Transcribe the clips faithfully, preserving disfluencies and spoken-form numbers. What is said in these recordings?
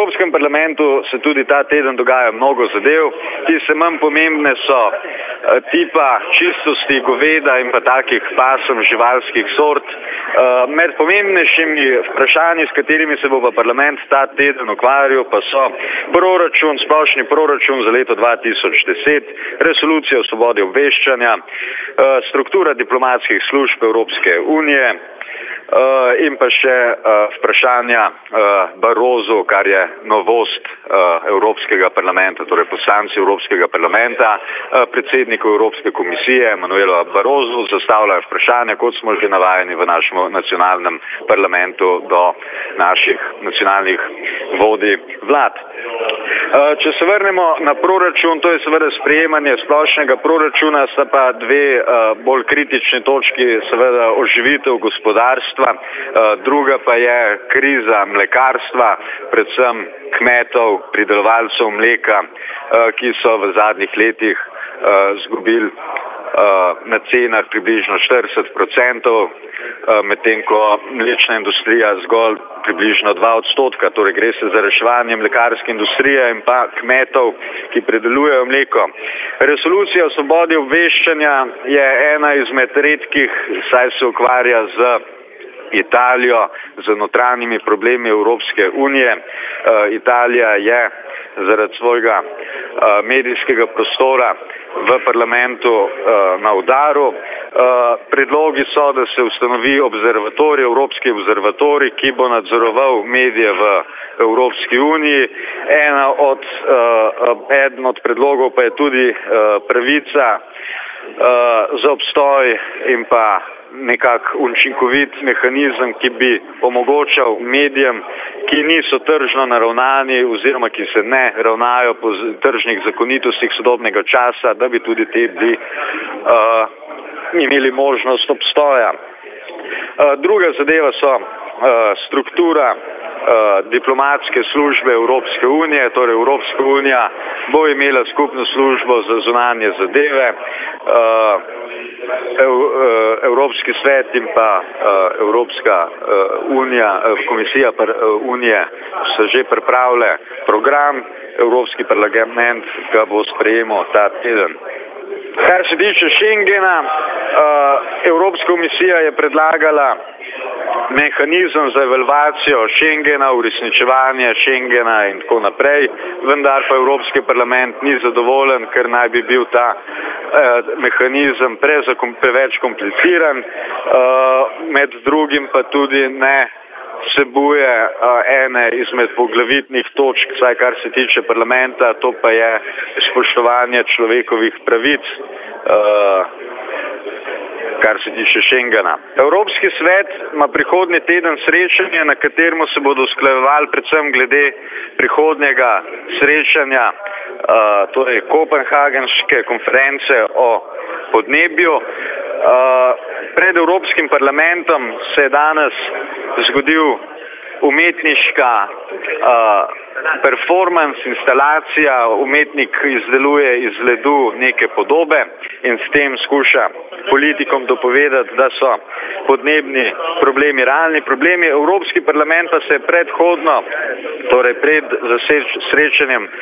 Evropskem parlamentu se tudi ta teden dogaja mnogo zadev, ki se manj pomembne so tipa čistosti goveda in pa takih pasem živalskih sort. Med pomembnejšimi vprašanji, s katerimi se bo pa parlament ta teden ukvarjal, pa so proračun, splošni proračun za leto dva tisoč deset, resolucija o svobodi obveščanja, struktura diplomatskih služb Evropske unije in pa še vprašanja Barrosu, kar je novost Evropskega parlamenta, torej poslanci Evropskega parlamenta, predsedniku Evropske komisije Manuelu Barrosu zastavljajo vprašanja, kot smo že navajeni v našem nacionalnem parlamentu do naših nacionalnih vodij vlad. Če se vrnemo na proračun, to je seveda sprejemanje splošnega proračuna, sta pa dve bolj kritični točki, seveda oživitev gospodarstva, druga pa je kriza mlekarstva, predvsem kmetov, pridelovalcev mleka, ki so v zadnjih letih zgubili na cenah približno štirideset procentov, medtem ko mlečna industrija zgolj približno dva odstotka, torej gre se za reševanje mlekarske industrije in pa kmetov, ki predelujejo mleko. Resolucija o svobodi obveščanja je ena izmed redkih, saj se ukvarja z Italijo, z notranjimi problemi Evropske unije. Italija je zaradi svojega medijskega prostora v parlamentu na udaru. Predlogi so, da se ustanovi observatorij, Evropski observatorij, ki bo nadzoroval medije v Evropski uniji. Ena od, eden od predlogov pa je tudi pravica za obstoj in pa nekak učinkovit mehanizem, ki bi omogočal medijem, ki niso tržno naravnani oziroma ki se ne ravnajo po tržnih zakonitostih sodobnega časa, da bi tudi te bili uh, imeli možnost obstoja. Uh, druga zadeva so uh, struktura uh, diplomatske službe Evropske unije, torej Evropska unija bo imela skupno službo za zunanje zadeve, uh, Evropski svet in pa Evropska unija, komisija unije se že pripravlja program, Evropski parlament ga bo sprejemal ta teden. Kar se tiče Schengena, Evropska komisija je predlagala mehanizem za evalvacijo Schengena, uresničevanje Schengena in tako naprej, vendar pa Evropski parlament ni zadovoljen, ker naj bi bil ta eh, mehanizem preveč kompliciran, eh, med drugim pa tudi ne vsebuje uh, ene izmed poglavitnih točk, vsaj kar se tiče parlamenta, to pa je spoštovanje človekovih pravic, uh, kar se tiče Schengena. Evropski svet ima prihodnji teden srečanje, na katerem se bodo usklajevali predvsem glede prihodnjega srečanja, uh, torej Kopenhagenške konference o podnebju. Uh, pred Evropskim parlamentom se je danes zgodil umetniška uh, performance, instalacija, umetnik izdeluje iz ledu neke podobe in s tem skuša politikom dopovedati, da so podnebni problemi realni problemi. Evropski parlament pa se je predhodno, torej pred srečanjem uh,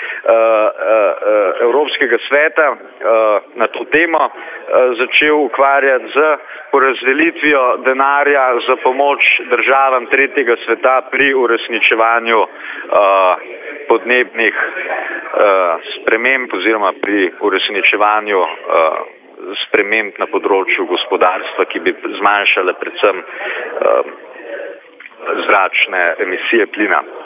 uh, Evropskega sveta uh, na to temo uh, začel ukvarjati z porazdelitvijo denarja za pomoč državam tretjega sveta pri uresničevanju uh, podnebnih uh, sprememb oziroma pri uresničevanju uh, sprememb na področju gospodarstva, ki bi zmanjšale predvsem uh, zračne emisije plina.